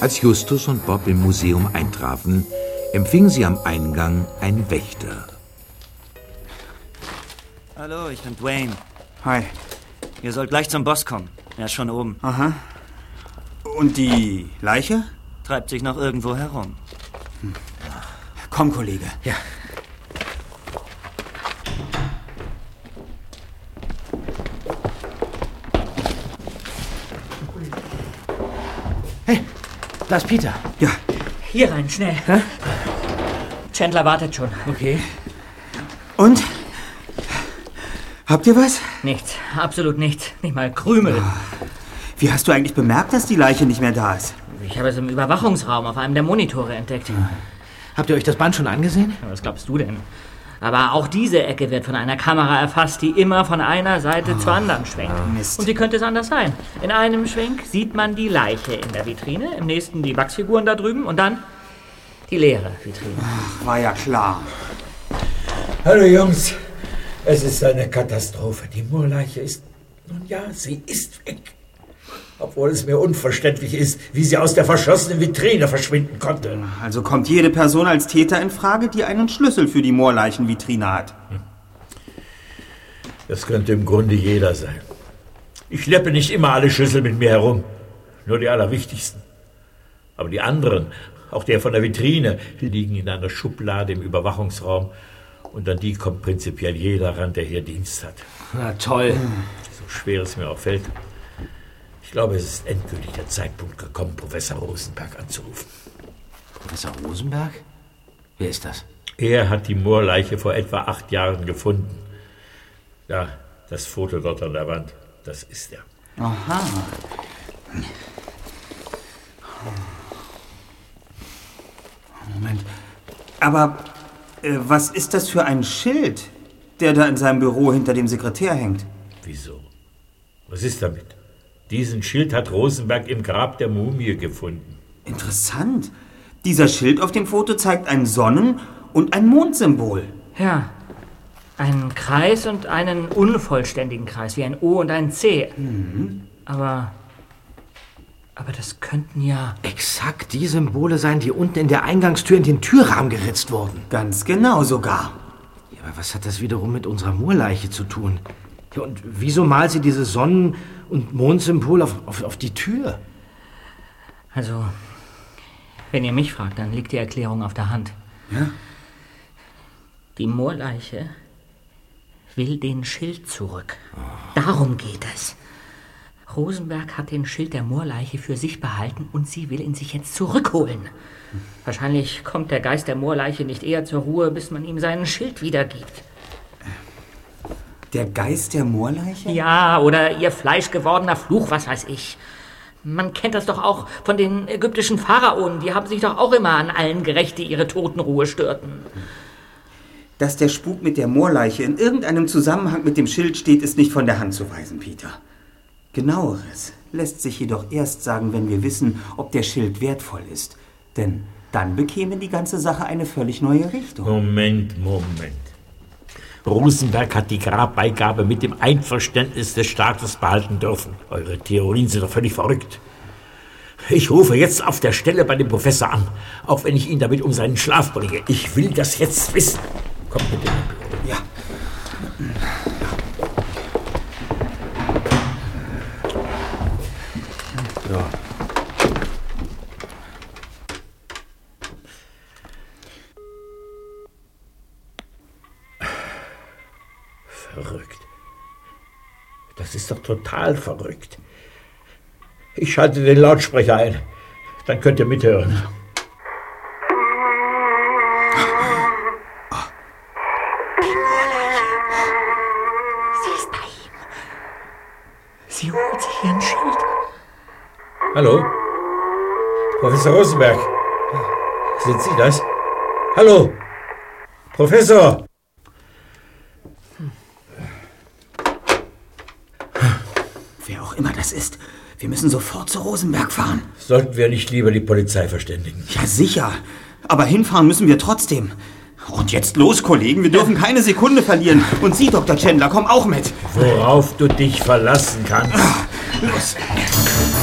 Als Justus und Bob im Museum eintrafen, empfing sie am Eingang ein Wächter. Hallo, ich bin Dwayne. Hi. Ihr sollt gleich zum Boss kommen. Er ist schon oben. Aha. Und die Leiche? Treibt sich noch irgendwo herum. Komm, Kollege. Ja. Hey, da ist Peter. Ja. Hier rein, schnell. Hä? Chandler wartet schon. Okay. Und? Habt ihr was? Nichts, absolut nichts. Nicht mal Krümel. Wie hast du eigentlich bemerkt, dass die Leiche nicht mehr da ist? Ich habe es im Überwachungsraum auf einem der Monitore entdeckt. Habt ihr euch das Band schon angesehen? Was glaubst du denn? Aber auch diese Ecke wird von einer Kamera erfasst, die immer von einer Seite zur anderen schwenkt. Mist. Und wie könnte es anders sein? In einem Schwenk sieht man die Leiche in der Vitrine, im nächsten die Wachsfiguren da drüben und dann die leere Vitrine. War ja klar. Hallo Jungs, es ist eine Katastrophe. Die Moorleiche ist, nun ja, sie ist weg. Obwohl es mir unverständlich ist, wie sie aus der verschlossenen Vitrine verschwinden konnte. Also kommt jede Person als Täter in Frage, die einen Schlüssel für die Moorleichenvitrine hat. Das könnte im Grunde jeder sein. Ich schleppe nicht immer alle Schlüssel mit mir herum, nur die allerwichtigsten. Aber die anderen, auch der von der Vitrine, liegen in einer Schublade im Überwachungsraum. Und an die kommt prinzipiell jeder ran, der hier Dienst hat. Na toll. So schwer es mir auch fällt. Ich glaube, es ist endgültig der Zeitpunkt gekommen, Professor Rosenberg anzurufen. Professor Rosenberg? Wer ist das? Er hat die Moorleiche vor etwa 8 Jahren gefunden. Ja, das Foto dort an der Wand, das ist er. Aha. Moment. Aber was ist das für ein Schild, der da in seinem Büro hinter dem Sekretär hängt? Wieso? Was ist damit? Diesen Schild hat Rosenberg im Grab der Mumie gefunden. Interessant. Dieser Schild auf dem Foto zeigt ein Sonnen- und ein Mondsymbol. Ja, einen Kreis und einen unvollständigen Kreis, wie ein O und ein C. Aber das könnten ja... Exakt die Symbole sein, die unten in der Eingangstür in den Türrahmen geritzt wurden. Ganz genau sogar. Ja, aber was hat das wiederum mit unserer Moorleiche zu tun? Ja, und wieso malt sie dieses Sonnen- und Mondsymbol auf die Tür? Also, wenn ihr mich fragt, dann liegt die Erklärung auf der Hand. Ja? Die Moorleiche will den Schild zurück. Darum geht es. Rosenberg hat den Schild der Moorleiche für sich behalten und sie will ihn sich jetzt zurückholen. Wahrscheinlich kommt der Geist der Moorleiche nicht eher zur Ruhe, bis man ihm seinen Schild wiedergibt. Der Geist der Moorleiche? Ja, oder ihr fleischgewordener Fluch, was weiß ich. Man kennt das doch auch von den ägyptischen Pharaonen. Die haben sich doch auch immer an allen gerächt, die ihre Totenruhe störten. Dass der Spuk mit der Moorleiche in irgendeinem Zusammenhang mit dem Schild steht, ist nicht von der Hand zu weisen, Peter. Genaueres lässt sich jedoch erst sagen, wenn wir wissen, ob der Schild wertvoll ist. Denn dann bekäme die ganze Sache eine völlig neue Richtung. Moment. Rosenberg hat die Grabbeigabe mit dem Einverständnis des Staates behalten dürfen. Eure Theorien sind doch völlig verrückt. Ich rufe jetzt auf der Stelle bei dem Professor an, auch wenn ich ihn damit um seinen Schlaf bringe. Ich will das jetzt wissen. Kommt mit dem Büro. Ja. Ja. Verrückt. Das ist doch total verrückt. Ich schalte den Lautsprecher ein. Dann könnt ihr mithören. Sie ist bei ihm. Sie holt sich ihren Schild. Hallo? Professor Rosenberg? Sind Sie das? Hallo? Professor? Wer auch immer das ist, wir müssen sofort zu Rosenberg fahren. Sollten wir nicht lieber die Polizei verständigen? Ja, sicher. Aber hinfahren müssen wir trotzdem. Und jetzt los, Kollegen. Wir dürfen keine Sekunde verlieren. Und Sie, Dr. Chandler, komm auch mit. Worauf du dich verlassen kannst. Los.